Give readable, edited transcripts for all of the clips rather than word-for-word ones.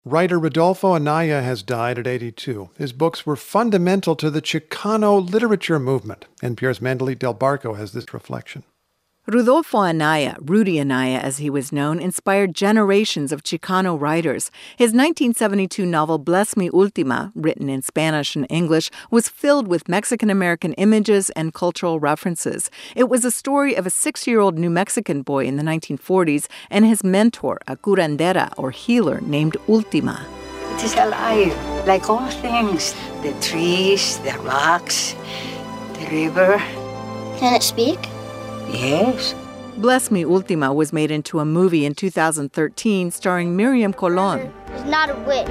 Writer Rodolfo Anaya has died at 82. His books were fundamental to the Chicano literature movement. NPR's Mandalit Del Barco has this reflection. Rodolfo Anaya, Rudy Anaya as he was known, inspired generations of Chicano writers. His 1972 novel Bless Me Ultima, written in Spanish and English, was filled with Mexican-American images and cultural references. It was a story of a 6-year-old New Mexican boy in the 1940s and his mentor, a curandera or healer named Ultima. It is alive, like all things. The trees, the rocks, the river. Can it speak? Yes. Bless Me Ultima was made into a movie in 2013 starring Miriam Colon. It's not a witch.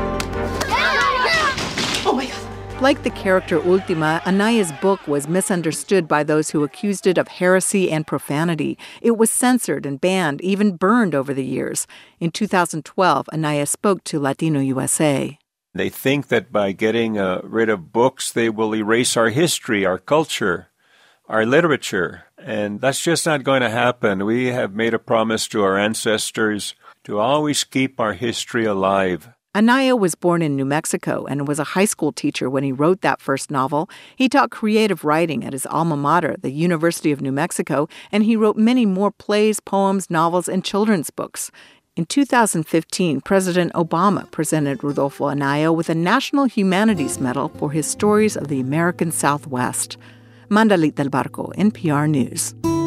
Oh my God. Like the character Ultima, Anaya's book was misunderstood by those who accused it of heresy and profanity. It was censored and banned, even burned over the years. In 2012, Anaya spoke to Latino USA. They think that by getting rid of books, they will erase our history, our culture, our literature. And that's just not going to happen. We have made a promise to our ancestors to always keep our history alive. Anaya was born in New Mexico and was a high school teacher when he wrote that first novel. He taught creative writing at his alma mater, the University of New Mexico, and he wrote many more plays, poems, novels, and children's books. In 2015, President Obama presented Rodolfo Anaya with a National Humanities Medal for his stories of the American Southwest. Mandalit Del Barco, NPR News.